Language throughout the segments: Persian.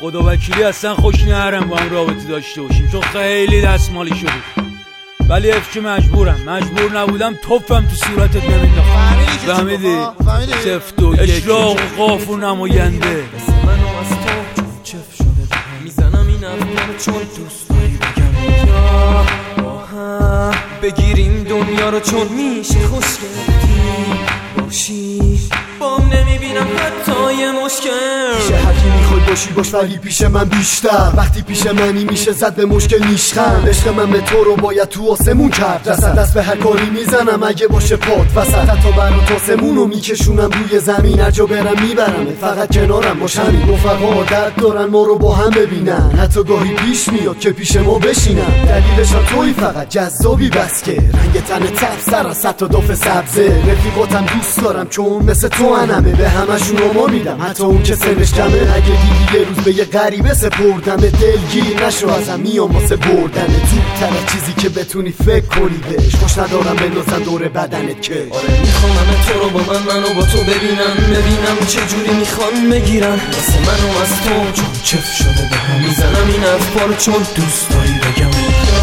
خدا وکیلی اصلا خوش نرم با هم رابطه داشته باشیم، چون خیلی دستمالی شده. ولی افچه مجبور نبودم توفم تو صورتت نمینداختم. فهمیدی؟ سفت و اشراق و قاف و نماینده منو از تو چف شده بهم میزنم این افکار چون دوست داری بگم یا با هم بگیریم دنیا رو چون میشه خوشگلی باشی بام نمیبینم حتی یه مشکل پیش هرکی میخوای باشی باش ولی پیش من بیشتر وقتی پیش منی میشه زد به مشکل نیشخند عشق من به تو رو باید تو آسمون کرد رسد دست به هر کاری میزنم اگه باشه پات وسط حتی برا تاسمون رو میکشونم روی زمین هر جا برم میبرم فقط کنارم باش همین رفقا درد دارن ما رو با هم ببینن حتی گاهی پیش میاد که پیش ما بشینن دلیلش هم توی فقط جذابی بس که رنگ تن تف سر از صد تا داف سبزه رفیقاتم دوست دارم چون مثل تو انمه به همشون رو میدم حتی اون که سنش کمه اگه دیدی یه روز به یه غریبه سپردم دلگیر نشو ازم میام واسه بردن زودتر از چیزی که بتونی فکر کنی بهش خوش ندارم بندازن دور بدنت کش آره میخوام همه تو رو با منو با تو ببینم چه جوری میخوان بگیرن واسه منو از تو چون چف شده بهم میزنم این افکار رو چون دوست داری بگم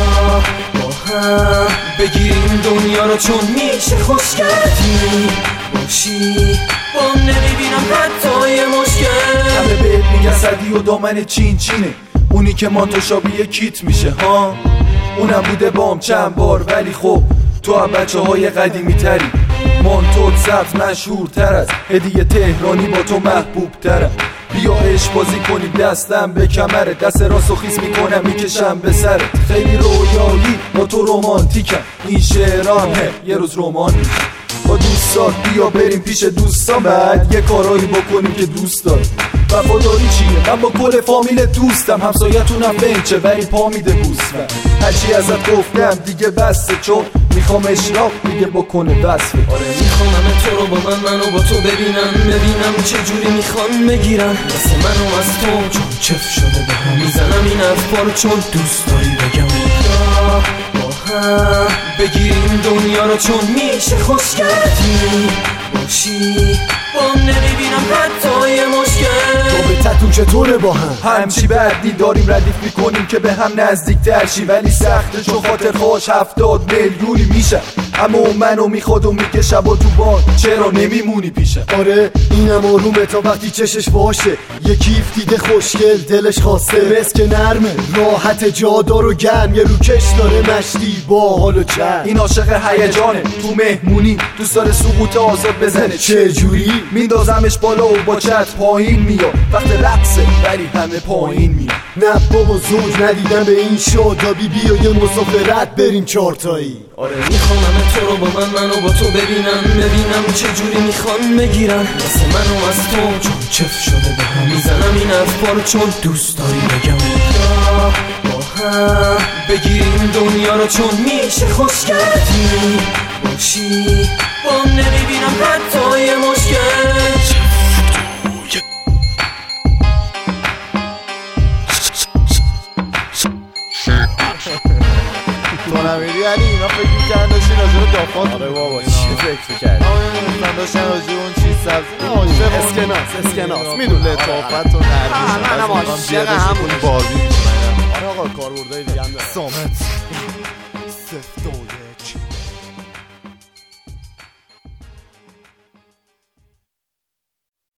با هم بگیریم دنیا رو چون میشه خوشگلی باشی بام نمیبینم حتی یه مشکل همه بهت میگن صدی و دامن چین چینه اونی که مانتوشابیه کیت میشه ها اونم بوده بام چند بار ولی خب تو هم بچه های قدیمی تری مانتوت سبز مشهور تر از هدیه تهرانی با تو محبوب ترم بیا عشق بازی کنیم دستم به کمرت دست راست و خیس میکنم میکشم به سرت خیلی رویایی با تو رومانتیکم این شعرام یه روز رمان میشه با دوستات بیا بریم پیش دوستان بعد یه کارایی بکنیم که دوست داری وفاداری چیه من با کل فامیل دوستم همسایتونم بنچه ولی پا میده بوسفن هرچی ازت گفتم دیگه بسته چون میخوام اشراق دیگه بکنه وصفه آره میخوام همه تو رو با منو با تو ببینم چه جوری میخوان بگیرن واسه منو از تو چون چف شده بهم میزنم این افکار رو چون دوست داری بگم با هم بگیریم دنیا رو چون میشه خوشگلی باشی بام نمیبینم حتی یه مشکل رابطتون چطوره با هم همچی بردی داریم ردیف میکنیم که به هم نزدیک ترشی ولی سخته چون خاطر خوش 70 میلیونی میشه اما اون منو میخواد و میگه شبا تو بان چرا نمیمونی پیشه آره اینم آرومه تا وقتی چشش باشه یه کیف دیده خوشگل دلش خواسته بس که نرمه راحت جادار و گرم یه روکش داره مشتی با حال و چرم این عاشق هیجانه تو مهمونی دوست داره سقوط آزاد بزنه چه جوری میندازمش بالا و با چت پایین میاد وقت رقصه ولی همه پایین میاد نه بابا زوج ندیدم به این شادابی بیا یه مسافرت بریم چارتایی آره میخوام همه تو رو با منو با تو ببینم چه جوری میخوان بگیرن واسه منو از تو چون چف شده بهم میزنم این افکار رو چون دوست داری بگم با هم بگیریم دنیا رو چون میشه خوشگلی باشی بام نمیبینم حتی یه مشکل تو نمیری علی اینا فکر میکردن داشتی راجع به دافات آره بابا چی فکر میکردی؟ من داشتن راجع به اون چیز سبز اسکناس میدون لطافت و نرمیش منم عاشق همون باربی میشه آره آقا کاربردهای دیگه هم داره سامت سفت